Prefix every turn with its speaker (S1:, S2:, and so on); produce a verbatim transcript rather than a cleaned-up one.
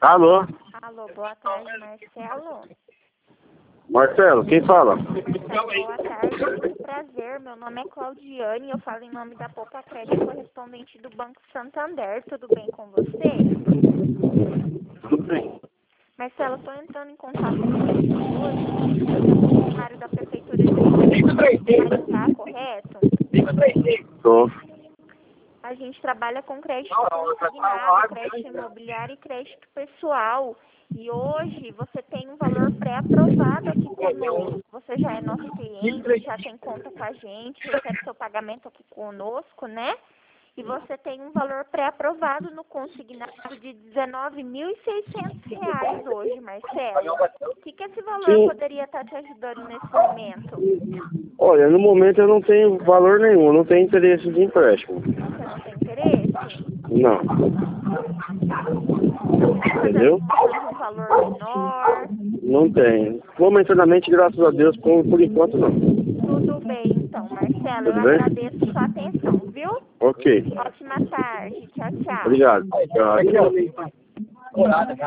S1: Alô?
S2: Alô, boa tarde, Marcelo.
S1: Marcelo, quem fala?
S2: Marcelo, boa tarde, muito prazer. Meu nome é Claudiane e eu falo em nome da Poupa Crédito, correspondente do Banco Santander. Tudo bem com você?
S1: Tudo bem.
S2: Marcelo, estou entrando em contato com você hoje. Você é funcionário da Prefeitura de Maringá, correto?
S1: Tô.
S2: A gente trabalha com crédito consignado, crédito imobiliário e crédito pessoal. E hoje você tem um valor pré-aprovado aqui conosco. Você já é nosso cliente, já tem conta com a gente, recebe seu pagamento aqui conosco, né? E você tem um valor pré-aprovado no consignado de dezenove mil e seiscentos reais hoje, Marcelo. O que, que esse valor
S1: Sim.
S2: poderia estar te ajudando nesse momento?
S1: Olha, no momento eu não tenho valor nenhum, eu não tenho interesse de empréstimo.
S2: Você não tem interesse?
S1: Não. Entendeu?
S2: Precisa de um valor menor?
S1: Não tenho. Momentaneamente, graças a Deus, por, por enquanto não.
S2: Tudo bem, então, Marcelo. Eu
S1: Tudo bem?
S2: agradeço sua atenção, viu?
S1: Ok.
S2: Ótima tarde. Tchau, tchau.
S1: Obrigado. Tchau.